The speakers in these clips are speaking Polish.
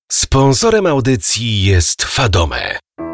Sponsorem audycji jest Fadome.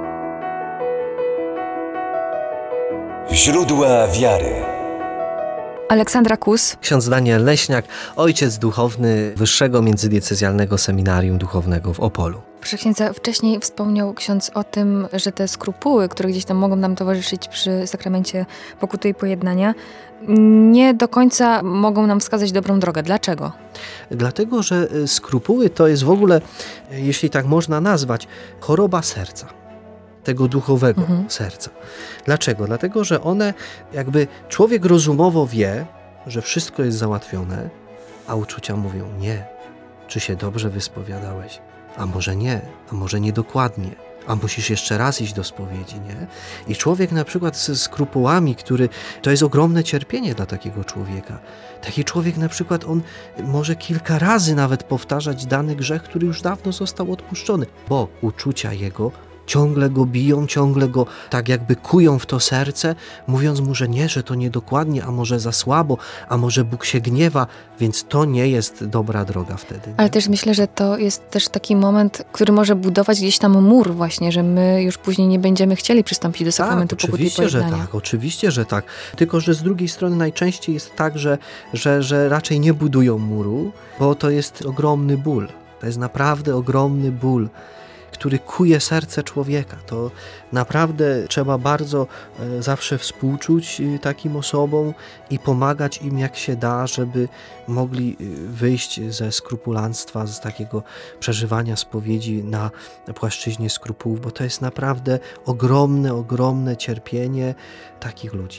Źródła wiary. Aleksandra Kus, Ksiądz Daniel Leśniak, ojciec duchowny Wyższego Międzydiecezjalnego Seminarium Duchownego w Opolu. proszę księdza, wcześniej wspomniał ksiądz o tym, że te skrupuły, które gdzieś tam mogą nam towarzyszyć przy sakramencie pokuty i pojednania, nie do końca mogą nam wskazać dobrą drogę. Dlaczego? Dlatego, że skrupuły to jest w ogóle, jeśli tak można nazwać, choroba serca. Tego duchowego serca. Dlaczego? Dlatego, że one jakby człowiek rozumowo wie, że wszystko jest załatwione, a uczucia mówią nie. Czy się dobrze wyspowiadałeś? A może niedokładnie. A musisz jeszcze raz iść do spowiedzi, nie? I człowiek na przykład ze skrupułami, to jest ogromne cierpienie dla takiego człowieka. Taki człowiek na przykład, on może kilka razy nawet powtarzać dany grzech, który już dawno został odpuszczony, bo uczucia jego ciągle go biją, ciągle go tak jakby kują w to serce, mówiąc mu, że nie, że to niedokładnie, a może za słabo, a może Bóg się gniewa, więc to nie jest dobra droga wtedy. Nie? Ale też myślę, że to jest też taki moment, który może budować gdzieś tam mur właśnie, że my już później nie będziemy chcieli przystąpić do sakramentu pokuty i pojednania. Oczywiście, że tak. Tylko, że z drugiej strony najczęściej jest tak, że raczej nie budują muru, bo to jest ogromny ból. To jest naprawdę ogromny ból, który kuje serce człowieka. To naprawdę trzeba bardzo zawsze współczuć takim osobom i pomagać im jak się da, żeby mogli wyjść ze skrupulanstwa, z takiego przeżywania spowiedzi na płaszczyźnie skrupułów, bo to jest naprawdę ogromne cierpienie takich ludzi.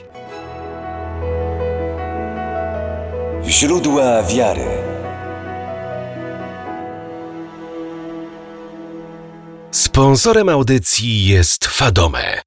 Źródła wiary. Sponsorem audycji jest Fadome.